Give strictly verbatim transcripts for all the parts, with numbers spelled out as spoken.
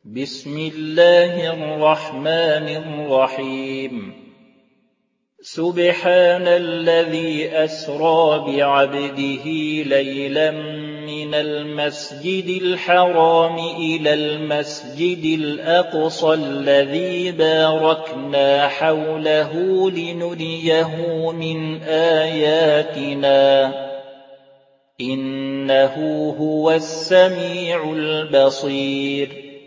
بسم الله الرحمن الرحيم سبحان الذي أسرى بعبده ليلا من المسجد الحرام إلى المسجد الأقصى الذي باركنا حوله لنريه من آياتنا إنه هو السميع البصير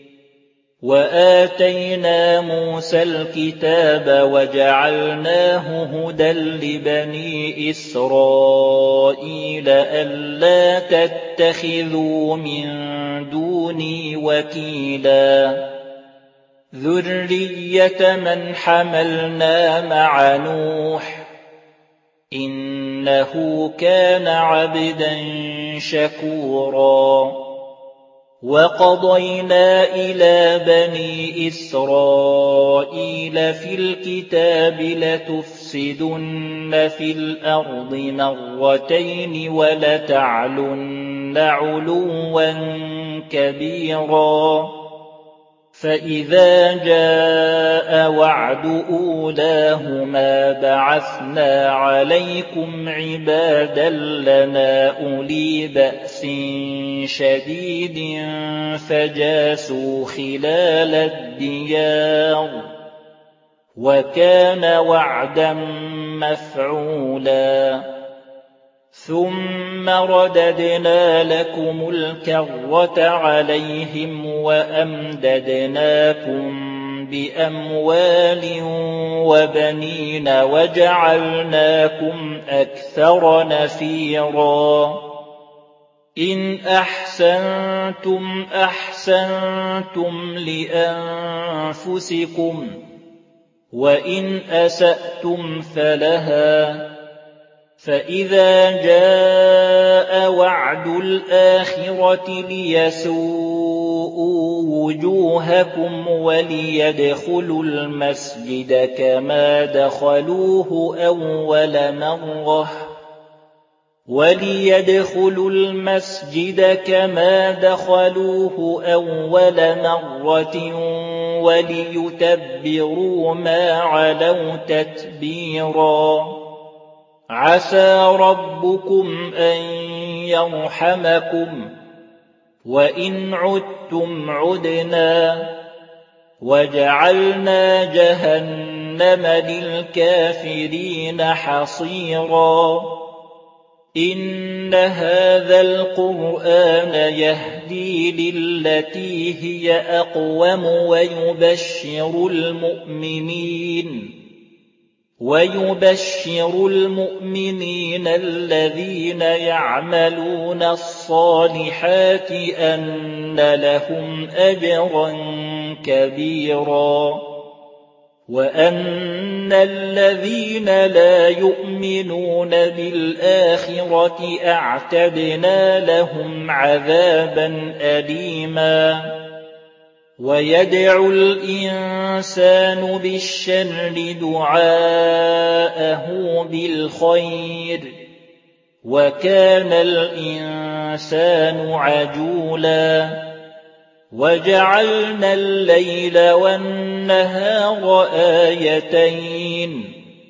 وآتينا موسى الكتاب وجعلناه هدى لبني إسرائيل ألا تتخذوا من دوني وكيلا ذرية من حملنا مع نوح إنه كان عبدا شكورا وقضينا إلى بني إسرائيل في الكتاب لتفسدن في الأرض مرتين ولتعلن علوا كبيرا فإذا جاء وعد أولاهما بعثنا عليكم عبادا لنا أولي بأس شديد فجاسوا خلال الديار وكان وعدا مفعولا ثم رددنا لكم الكرة عليهم وأمددناكم بأموال وبنين وجعلناكم أكثر نفيرا إن أحسنتم أحسنتم لأنفسكم وإن أسأتم فلها فإذا جاء وعد الآخرة ليسوءوا وجوهكم وليدخلوا المسجد كما دخلوه أول مرة وليدخلوا المسجد كما دخلوه أول مرة وليتبروا ما علوا تتبيرا عسى ربكم أن يرحمكم وإن عدتم عدنا وجعلنا جهنم للكافرين حصيرا إن هذا القرآن يهدي للتي هي أقوم ويبشر المؤمنين ويبشر المؤمنين الذين يعملون الصالحات أن لهم أجرا كبيرا وأن الذين لا يؤمنون بالآخرة أعتدنا لهم عذابا أليما ويدعو الإنسان بالشر دعاءه بالخير وكان الإنسان عجولا وجعلنا الليل والنهار آيتين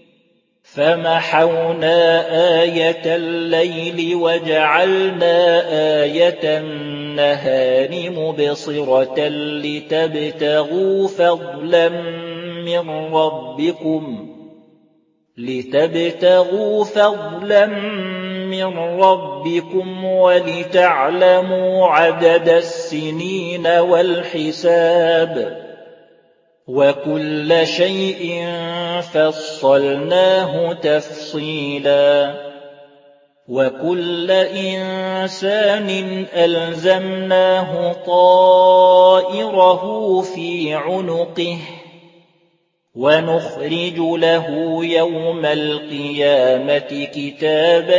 فمحونا آية الليل وجعلنا آية النهار مبصرة لتبتغوا فضلا من ربكم لتبتغوا فضلا من ربكم ولتعلموا عدد السنين والحساب وكل شيء فصلناه تفصيلا وكل إنسان ألزمناه طائره في عنقه ونخرج له يوم القيامة كتابا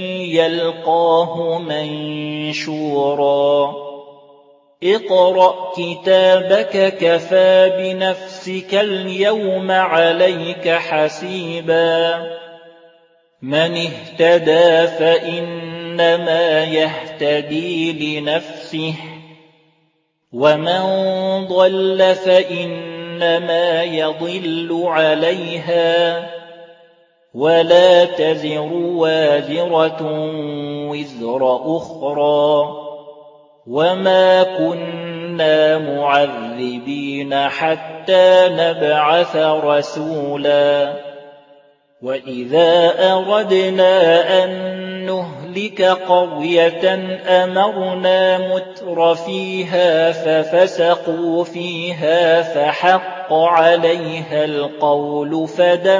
يلقاه منشورا اقرأ كتابك كفى بنفسك اليوم عليك حسيبا من اهتدى فإنما يهتدي لنفسه ومن ضل فإنما يضل عليها ولا تزر وازرة وزر أخرى وما كنا معذبين حتى نبعث رسولا وإذا أردنا أن نهلك قرية أمرنا متر فيها ففسقوا فيها فحق عليها القول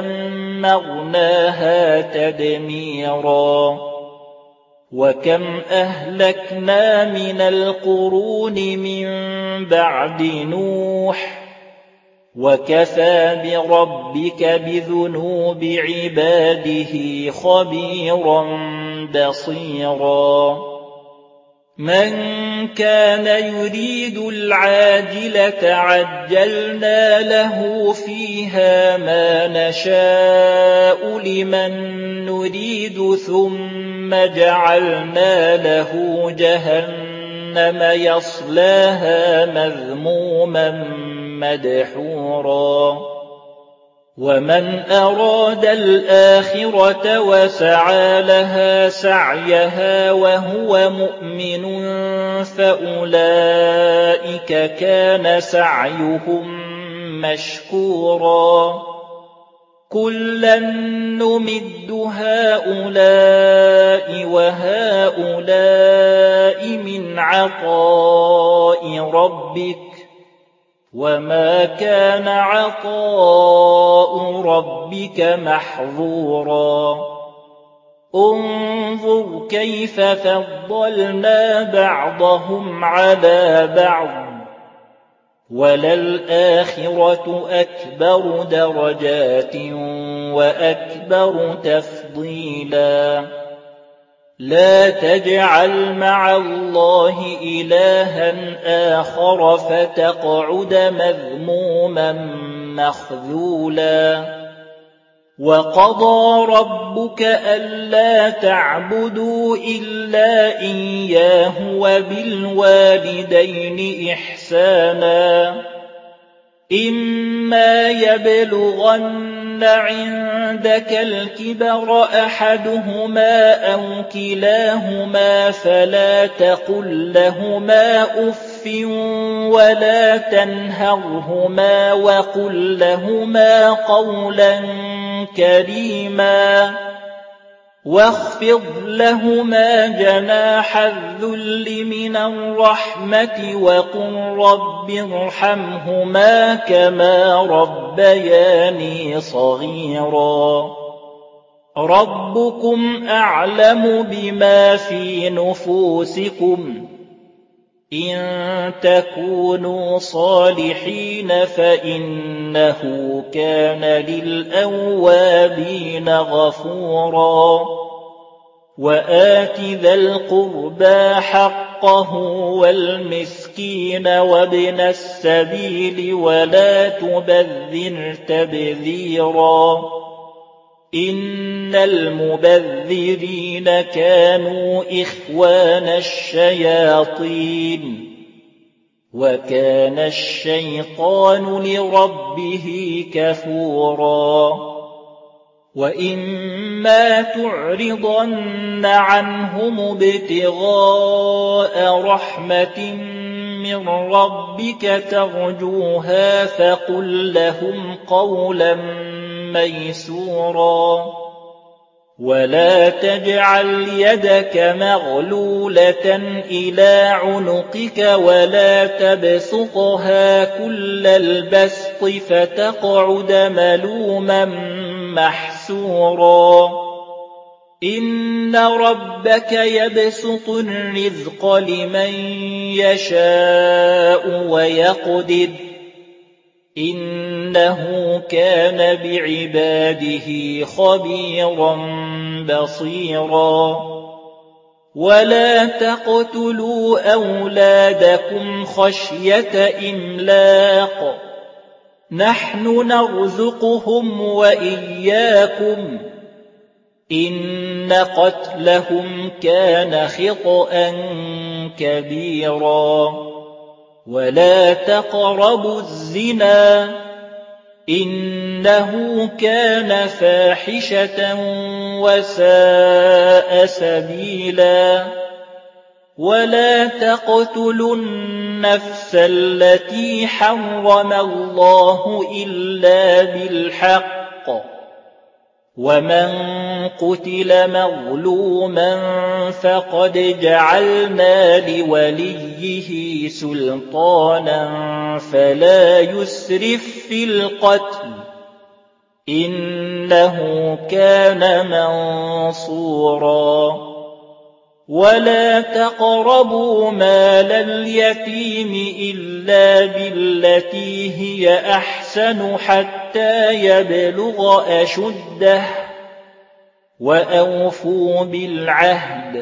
فدمرناها تدميرا وكم أهلكنا من القرون من بعد نوح وكفى بربك بذنوب عباده خبيرا بصيرا من كان يريد العاجلة عجلنا له فيها ما نشاء لمن نريد ثم جعلنا له جهنم يصلاها مذموما مدحورا ومن أراد الآخرة وسعى لها سعيها وهو مؤمن فأولئك كان سعيهم مشكورا كلا نمد هؤلاء وهؤلاء من عطاء ربك وما كان عطاء ربك محظورا انظر كيف فضلنا بعضهم على بعض وللآخرة أكبر درجات وأكبر تفضيلا لا تجعل مع الله إلها آخر فتقعد مذموما مخذولا وقضى ربك ألا تعبدوا إلا إياه وبالوالدين إحسانا إما يبلغن عندك الكبر أحدهما أو كلاهما فلا تقل لهما أف ولا تنهرهما وقل لهما قولا كريما واخفض لهما جناح الذل من الرحمة وقل رب ارحمهما كما ربياني صغيرا ربكم أعلم بما في نفوسكم إن تكونوا صالحين فإنه كان للأوابين غفورا وآت ذا القربى حقه والمسكين وابن السبيل ولا تبذر تبذيرا إن المبذرين كانوا إخوان الشياطين وكان الشيطان لربه كفورا وإما تعرضن عنهم ابتغاء رحمة من ربك ترجوها فقل لهم قولا ميسورا ولا تجعل يدك مغلولة إلى عنقك ولا تبسطها كل البسط فتقعد ملوما محسورا إن ربك يبسط الرزق لمن يشاء ويقدر إنه كان بعباده خبيرا بصيرا ولا تقتلوا أولادكم خشية إملاق نحن نرزقهم وإياكم إن قتلهم كان خطأ كبيرا ولا تقربوا الزنا إنه كان فاحشة وساء سبيلا ولا تقتلوا النفس التي حرم الله إلا بالحق ومن قتل مظلوما فقد جعلنا لوليه سلطانا فلا يسرف في القتل إنه كان منصورا ولا تقربوا مال اليتيم إلا بالتي هي أحسن حتى يبلغ أشده وأوفوا بالعهد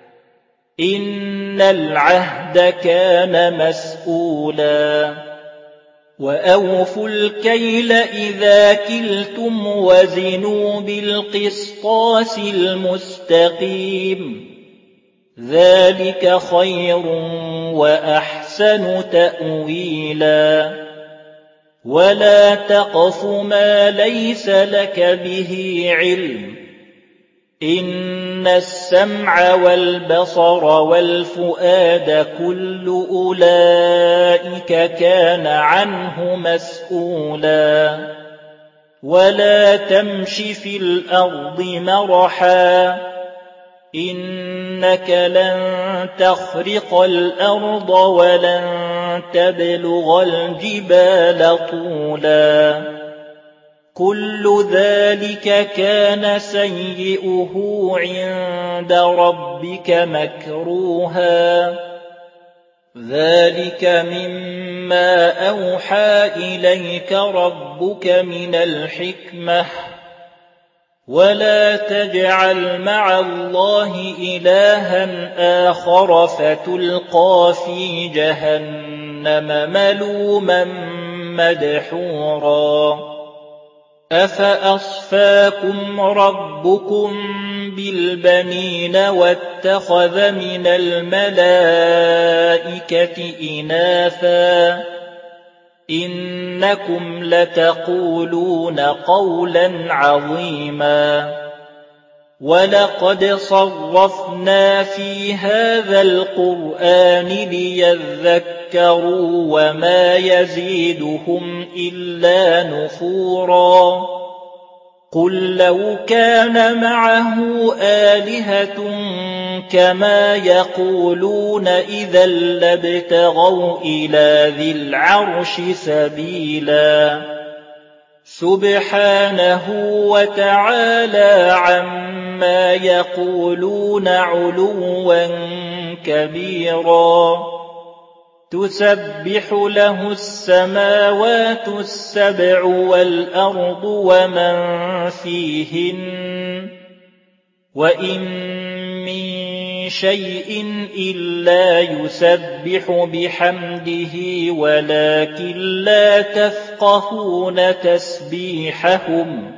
إن العهد كان مسؤولا وأوفوا الكيل إذا كلتم وزنوا بالقسطاس المستقيم ذلك خير وأحسن تأويلا ولا تقف ما ليس لك به علم إن السمع والبصر والفؤاد كل أولئك كان عنه مسؤولا ولا تمش في الأرض مرحا إنك لن تخرق الأرض ولن تبلغ الجبال طولا كل ذلك كان سيئه عند ربك مكروها ذلك مما أوحى إليك ربك من الحكمة ولا تجعل مع الله إلها آخر فتلقى في جهنم ملوما مدحورا أفأصفاكم ربكم بالبنين واتخذ من الملائكة إناثا إنكم لتقولون قولا عظيما ولقد صرفنا في هذا القرآن ليذكروا وما يزيدهم إلا نفورا قل لو كان معه آلهة كما يقولون إذا لابتغوا إلى ذي العرش سبيلا سبحانه وتعالى عما يقولون علوا كبيرا تسبح له السماوات السبع والأرض ومن فيهن وإن من شيء إلا يسبح بحمده ولكن لا تفقهون تسبيحهم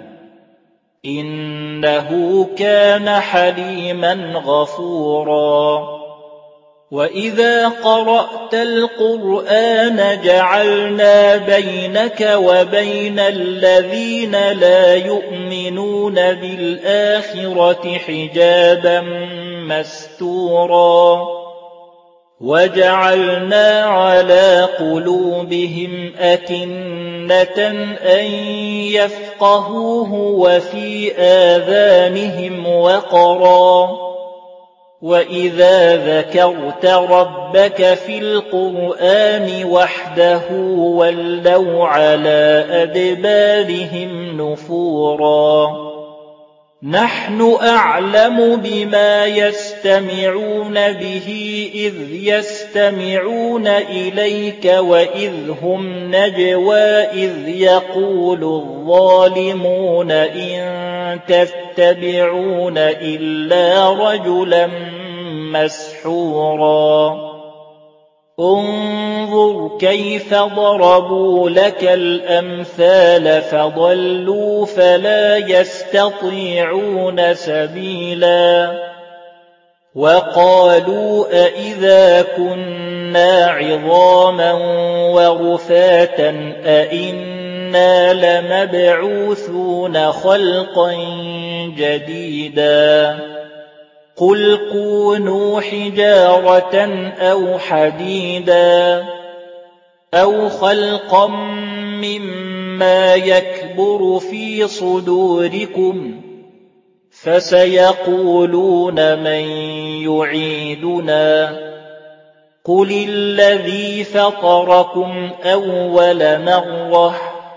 إنه كان حليما غفورا وإذا قرأت القرآن جعلنا بينك وبين الذين لا يؤمنون بالآخرة حجابا مستورا وجعلنا على قلوبهم أكنة أن يفقهوه وفي آذانهم وقرا وإذا ذكرت ربك في القرآن وحده ولوا على أدبارهم نفورا نحن أعلم بما يستمعون به إذ يستمعون إليك وإذ هم نجوى إذ يقول الظالمون إن تتبعون إلا رجلا مسحورا انظر كيف ضربوا لك الأمثال فضلوا فلا يستطيعون سبيلا وقالوا أإذا كنا عظاما ورفاتا أإنا لمبعوثون خلقا جديدا قل كونوا حجارة أو حديدا أو خلقا مما يكبر في صدوركم فسيقولون من يعيدنا قل الذي فطركم أول مرة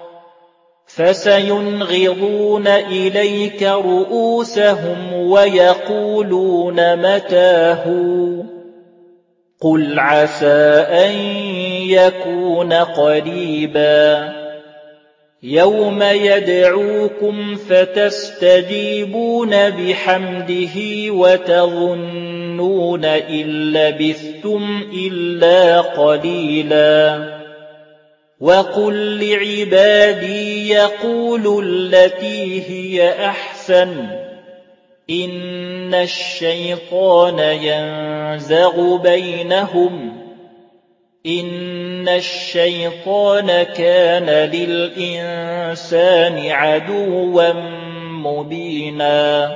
فسينغضون إليك رؤوسهم ويقولون متى هو قل عسى أن يكون قريبا يوم يدعوكم فتستجيبون بحمده وتظنون إن لبثتم إلا قليلا وقل لعبادي يقولوا التي هي أحسن إن الشيطان ينزغ بينهم إن الشيطان كان للإنسان عدوا مبينا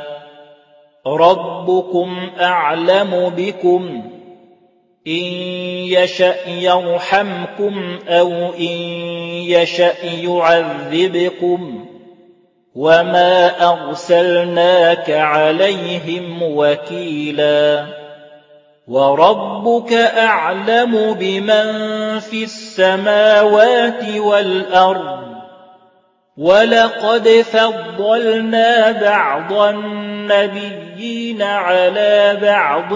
ربكم أعلم بكم إن يشأ يرحمكم أو إن يشأ يعذبكم وما أرسلناك عليهم وكيلا وربك أعلم بمن في السماوات والأرض ولقد فضلنا بعض النبيين على بعض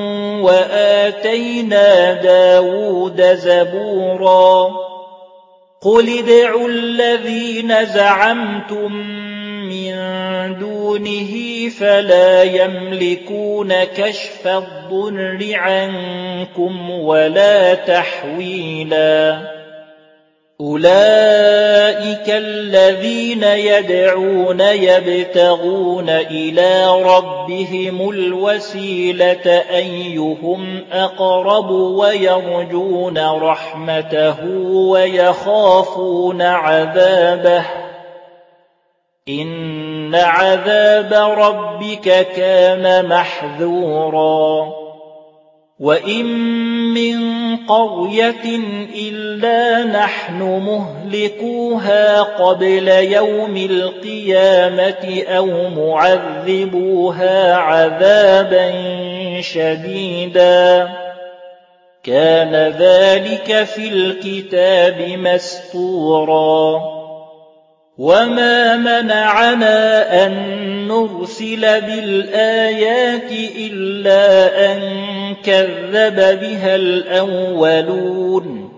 وآتينا داود زبورا قل ادعوا الذين زعمتم من دونه فلا يملكون كشف الضر عنكم ولا تحويلا أولئك الذين يدعون يبتغون إلى ربهم الوسيلة أيهم أقرب ويرجون رحمته ويخافون عذابه إن عذاب ربك كان محذورا وإن من قرية إلا نحن مهلكوها قبل يوم القيامة أو معذبوها عذابا شديدا كان ذلك في الكتاب مسطورا وما منعنا أن نرسل بالآيات إلا أن كذب بها الأولون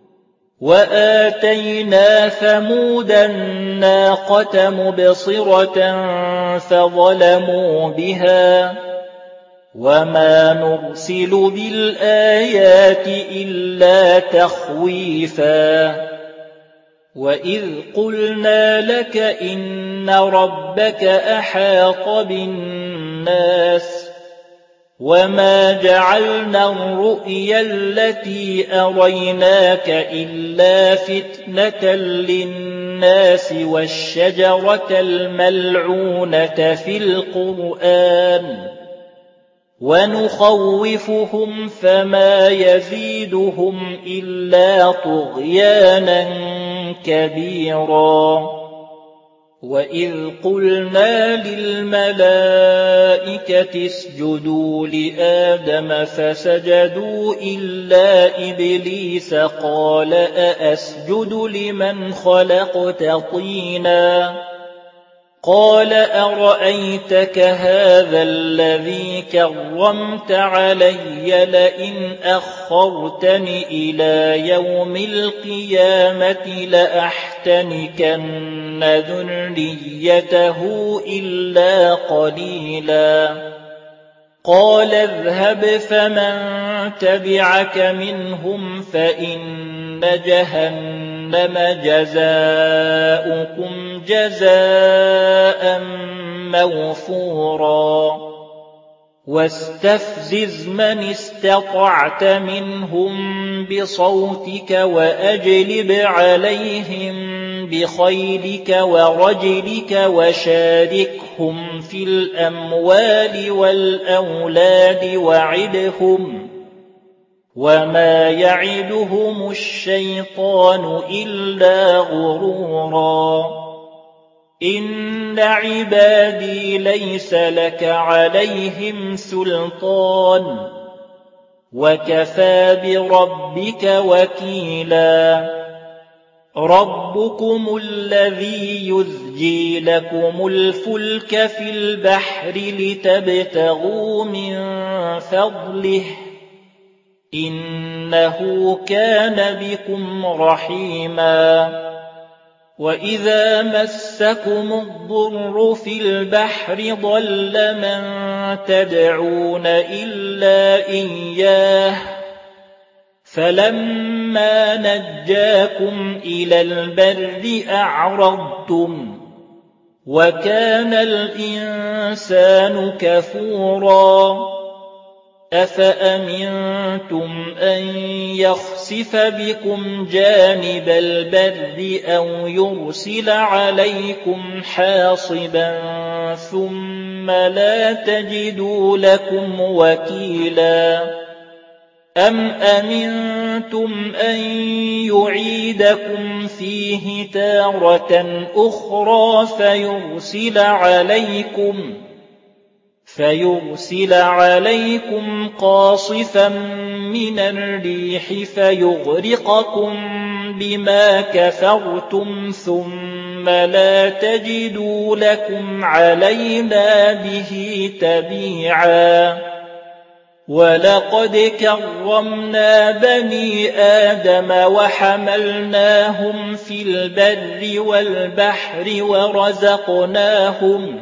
وآتينا ثمود الناقة مبصرة فظلموا بها وما نرسل بالآيات إلا تخويفا وإذ قلنا لك إن ربك أحاط بالناس وما جعلنا الرؤيا التي أريناك إلا فتنة للناس والشجرة الملعونة في القرآن ونخوفهم فما يزيدهم إلا طغيانا كبيرا وإذ قلنا للملائكة اسجدوا لآدم فسجدوا إلا إبليس قال أأسجد لمن خلقت طينا قال أرأيتك هذا الذي كرمت علي لئن أخرتني إلى يوم القيامة لأحتنكن ذريته إلا قليلا قال اذهب فمن تبعك منهم فإن جهنم جزاؤكم جزاء موفورا واستفزز من استطعت منهم بصوتك وأجلب عليهم بخيلك ورجلك وشاركهم في الأموال والأولاد وعدهم وما يعدهم الشيطان إلا غرورا إن عبادي ليس لك عليهم سلطان وكفى بربك وكيلا ربكم الذي يزجي لكم الفلك في البحر لتبتغوا من فضله إنه كان بكم رحيما وإذا مسكم الضر في البحر ضل من تدعون إلا إياه فلما نجاكم إلى البر أعرضتم وكان الإنسان كفورا أفأمنتم أن يخسف بكم جانب البر أو يرسل عليكم حاصبا ثم لا تجدوا لكم وكيلا أم أمنتم أن يعيدكم فيه تارة أخرى فيرسل عليكم فيرسل عليكم قاصفا من الريح فيغرقكم بما كفرتم ثم لا تجدوا لكم علينا به تبيعا ولقد كرمنا بني آدم وحملناهم في البر والبحر ورزقناهم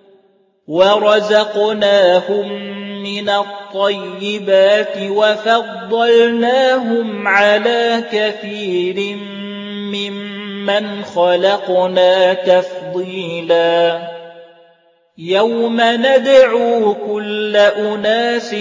ورزقناهم من الطيبات وفضلناهم على كثير ممن خلقنا تفضيلا يوم ندعو كل أناس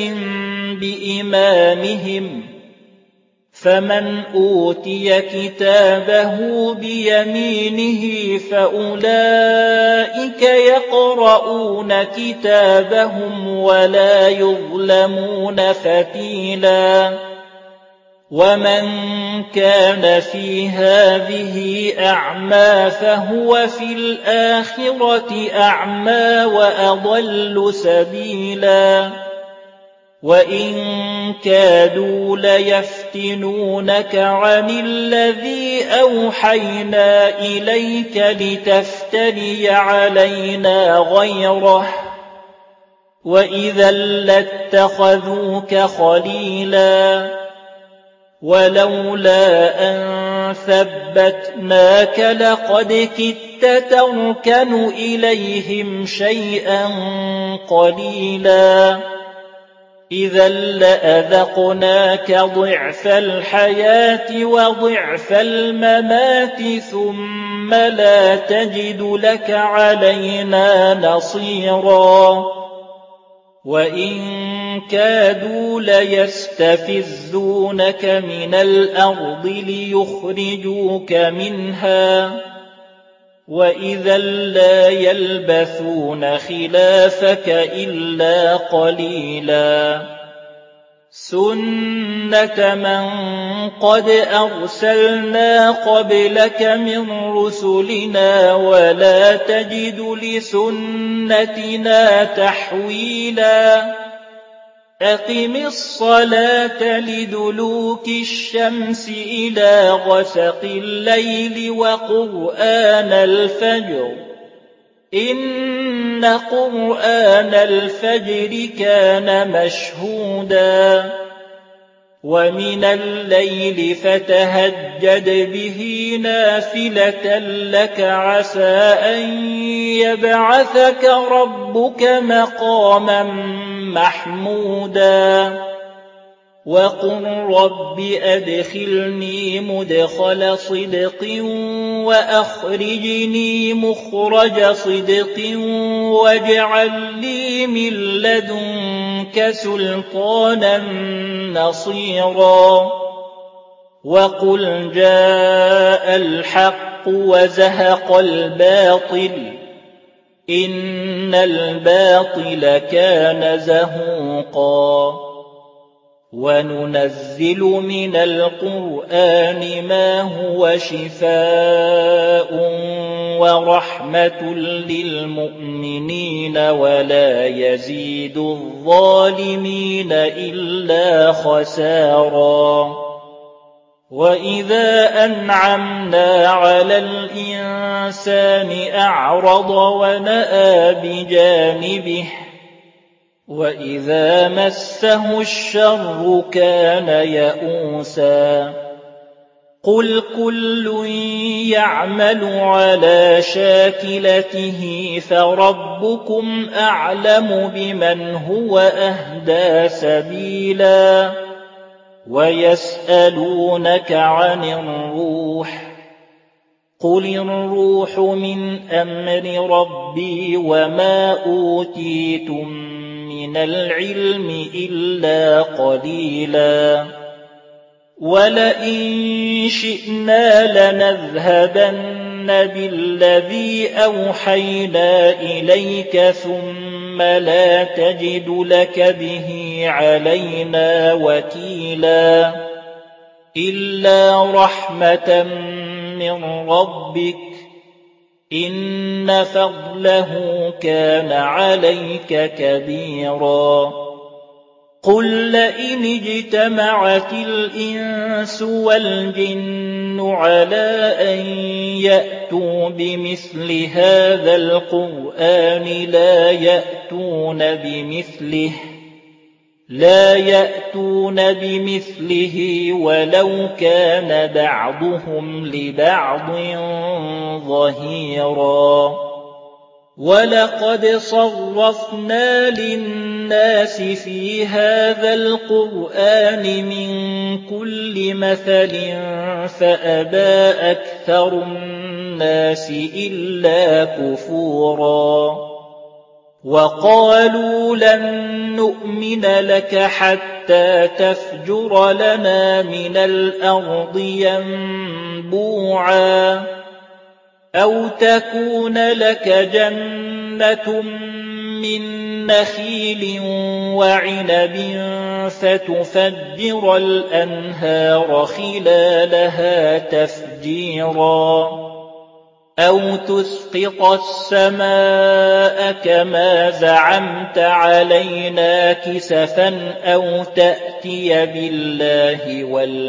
بإمامهم فمن أوتي كتابه بيمينه فأولئك يقرؤون كتابهم ولا يظلمون فتيلا ومن كان في هذه أعمى فهو في الآخرة أعمى وأضل سبيلا وإن كادوا ليفتنونك عن الذي أوحينا إليك لتفتري علينا غيره وإذا لاتخذوك خليلا ولولا أن ثبتناك لقد كدت تركن إليهم شيئا قليلا إذا لأذقناك ضعف الحياة وضعف الممات ثم لا تجد لك علينا نصيرا وإن كادوا ليستفزونك من الأرض ليخرجوك منها وإذا لا يلبثون خلافك إلا قليلا سنة من قد أرسلنا قبلك من رسلنا ولا تجد لسنتنا تحويلا أقم الصلاة لدلوك الشمس إلى غسق الليل وقرآن الفجر إن قرآن الفجر كان مشهودا ومن الليل فتهجد به نافلة لك عسى أن يبعثك ربك مقاما محمودا وقل رب أدخلني مدخل صدق وأخرجني مخرج صدق واجعل لي من لدنك سلطانا نصيرا وقل جاء الحق وزهق الباطل إن الباطل كان زهوقا وننزل من القرآن ما هو شفاء ورحمة للمؤمنين ولا يزيد الظالمين إلا خسارا وإذا أنعمنا على الإنسان أعرض ونأى بجانبه وإذا مسه الشر كان يئوسا قل كل يعمل على شاكلته فربكم أعلم بمن هو أهدى سبيلا ويسألونك عن الروح قل الروح من أمر ربي وما أوتيتم من العلم إلا قليلا ولئن شئنا لنذهبن بالذي أوحينا إليك ثم لا تجد لك به علينا وكيلا إلا رحمة من ربك إن فضله كان عليك كبيرا قل لئن اجتمعت الإنس والجن على أن يأتوا بمثل هذا القرآن لا يأتون بمثله لا يأتون بمثله ولو كان بعضهم لبعض ظهيرا ولقد صرفنا للناس في هذا القرآن من كل مثل فأبى أكثر الناس إلا كفورا وقالوا لن نؤمن لك حتى تفجر لنا من الأرض ينبوعا أو تكون لك جنة من نخيل وعنب فتفجر الأنهار خلالها تفجيرا أو تسقط السماء كما زعمت علينا كسفا أو تأتي بالله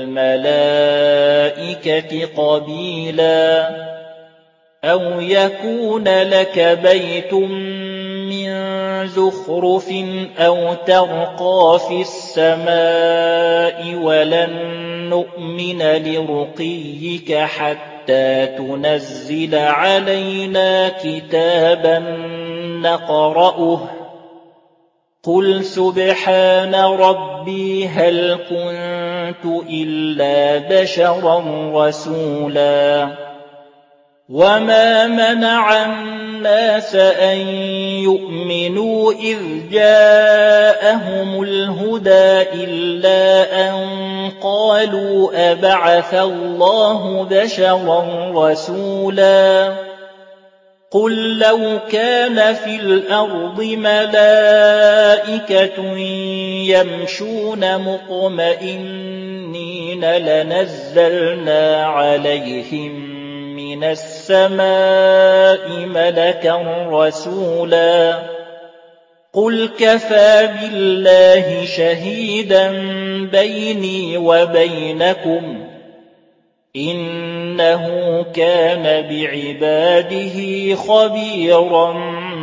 والملائكة قبيلا أو يكون لك بيت من زخرف أو ترقى في السماء ولن نؤمن لرقيك حتى تنزل علينا كتابا نقرأه قل سبحان ربي هل كنت إلا بشرا رسولا وما منع الناس أن يؤمنوا إذ جاءهم الهدى إلا أن قالوا أبعث الله بشرا رسولا قل لو كان في الأرض ملائكة يمشون مطمئنين لنزلنا عليهم من السماء ملكا رسولا قل كفى بالله شهيدا بيني وبينكم إنه كان بعباده خبيرا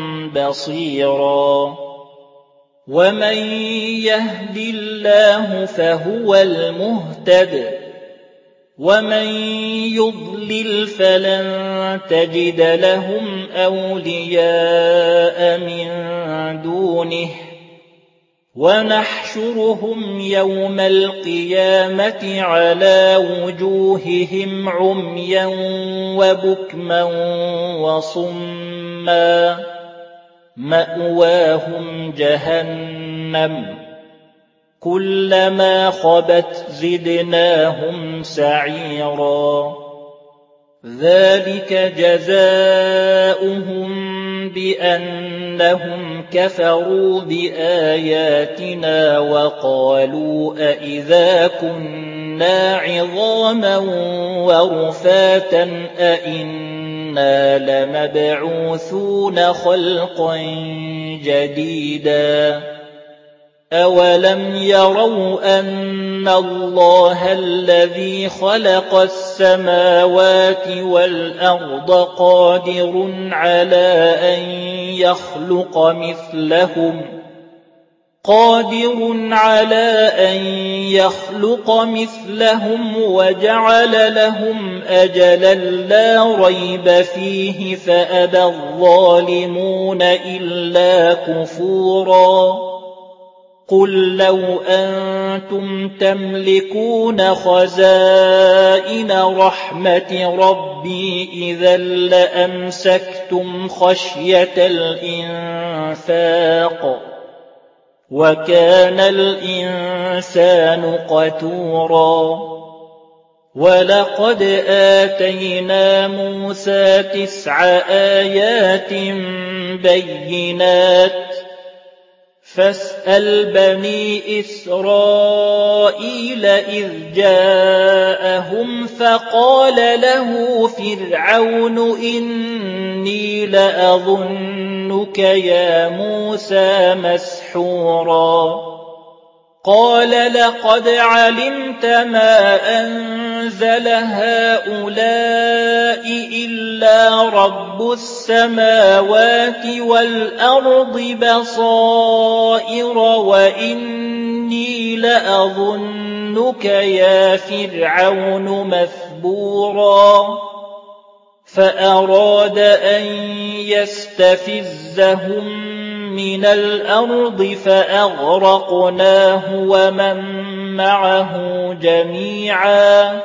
بصيرا ومن يهد الله فهو المهتد ومن يضلل فلن تجد لهم أولياء من دونه وَنَحْشُرُهُمْ يَوْمَ الْقِيَامَةِ عَلَى وُجُوهِهِمْ عُمْيًا وَبُكْمًا وَصُمًّا مَأْوَاهُمْ جَهَنَّمُ كُلَّمَا خَبَتْ زِدْنَاهُمْ سَعِيرًا ذَلِكَ جَزَاؤُهُم بِأَنَّهُمْ كَفَرُوا بِآيَاتِنَا وَقَالُوا أَإِذَا كُنَّا عِظَامًا وَرُفَاتًا أَإِنَّا لَمَبْعُوثُونَ خَلْقًا جَدِيدًا أَوَلَمْ يَرَوْا أَنَّ اللَّهَ الَّذِي خَلَقَ السَّمَاوَاتِ وَالْأَرْضَ قَادِرٌ عَلَىٰ أَن يَخْلُقَ مِثْلَهُمْ قَادِرٌ عَلَىٰ أَن يَخْلُقَ مِثْلَهُمْ وَجَعَلَ لَهُمْ أَجَلًا لَّا رَيْبَ فِيهِ فَأَبَى الظَّالِمُونَ إِلَّا كُفُورًا قُل لَّوْ أَنتُمْ تَمْلِكُونَ خَزَائِنَ رَحْمَةِ رَبِّي إِذًا لَّأَمْسَكْتُمْ خَشْيَةَ الْإِنفَاقِ وَكَانَ الْإِنسَانُ قَتُورًا وَلَقَدْ آتَيْنَا مُوسَىٰ تِسْعَ آيَاتٍ بَيِّنَاتٍ فَاسْأَلْ بَنِي إِسْرَائِيلَ إِذْ جَاءَهُمْ فَقَالَ لَهُ فِرْعَوْنُ إِنِّي لَأَظُنُّكَ يَا مُوسَىٰ مَسْحُورًا قَالَ لَقَدْ عَلِمْتَ مَا أَنزَلَ هَٰؤُلَاءِ إِلَّا رَبُّ السَّمَاوَاتِ وَالْأَرْضِ بَصَائِرَ وَإِنِّي لَأَظُنُّكَ يَا فِرْعَوْنُ مَثْبُورًا فَأَرَادَ أَن يَسْتَفِزَّهُم مِّنَ الْأَرْضِ فَأَغْرَقْنَاهُ وَمَن مَّعَهُ جَمِيعًا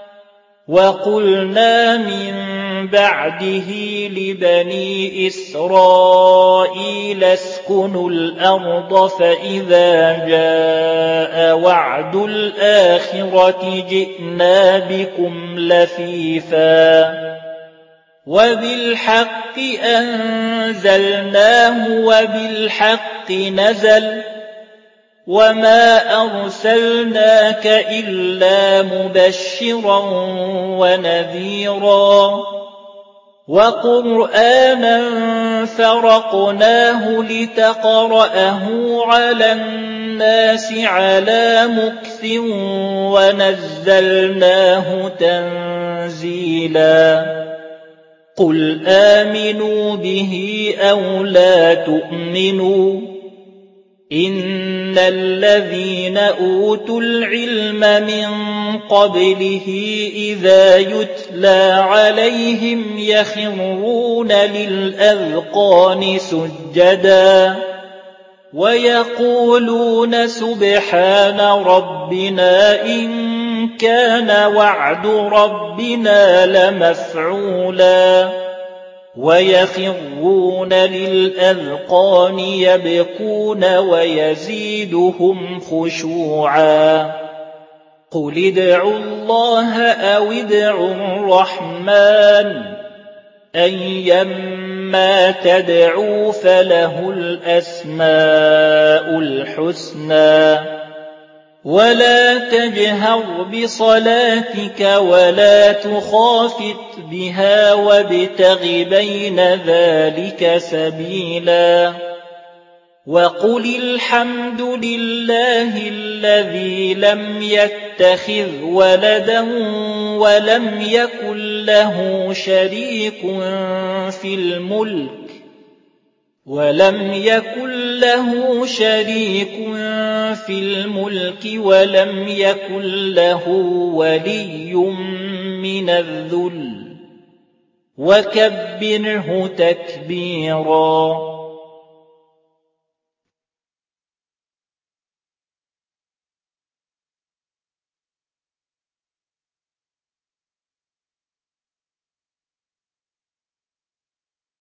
وَقُلْنَا مِن بَعْدِهِ لِبَنِي إِسْرَائِيلَ اسْكُنُوا الْأَرْضَ فَإِذَا جَاءَ وَعْدُ الْآخِرَةِ جِئْنَا بِكُمْ لَفِيفًا وَبِالْحَقِّ أَنزَلْنَاهُ وَبِالْحَقِّ نَزَلَ وَمَا أَرْسَلْنَاكَ إِلَّا مُبَشِّرًا وَنَذِيرًا وَقُرْآنًا فَرَقْنَاهُ لِتَقْرَأَهُ عَلَى النَّاسِ عَلَىٰ مُكْثٍ وَنَزَّلْنَاهُ تَنزِيلًا قُلْ آمِنُوا بِهِ أَوْ لَا تُؤْمِنُوا إِنَّ الَّذِينَ أُوتُوا الْعِلْمَ مِن قَبْلِهِ إِذَا يُتْلَىٰ عَلَيْهِمْ يَخِرُّونَ لِلْأَذْقَانِ سُجَّدًا وَيَقُولُونَ سُبْحَانَ رَبِّنَا إِن كَانَ وَعْدُ رَبِّنَا لَمَفْعُولًا وَيَخِرُّونَ لِلْأَذْقَانِ يَبْكُونَ وَيَزِيدُهُمْ خُشُوعًا قُلِ ادْعُوا اللَّهَ أَوِ ادْعُوا الرَّحْمَٰنَ أَيًّمَّا تَدْعُوا فَلَهُ الْأَسْمَاءُ الْحُسْنَىٰ وَلَا تَجْهَرْ بِصَلَاتِكَ وَلَا تُخَافِتْ بِهَا وَابْتَغِ بَيْنَ ذَٰلِكَ سَبِيلًا وَقُلِ الْحَمْدُ لِلَّهِ الَّذِي لَمْ يَتَّخِذْ وَلَدًا وَلَمْ يَكُن لَّهُ شَرِيكٌ فِي الْمُلْكِ وَلَمْ يَكُن لَّهُ شَرِيكٌ فِي الْمُلْكِ وَلَمْ يَكُن لَّهُ وَلِيٌّ مِّنَ الذُّلِّ وَكَبِّرْهُ تَكْبِيرًا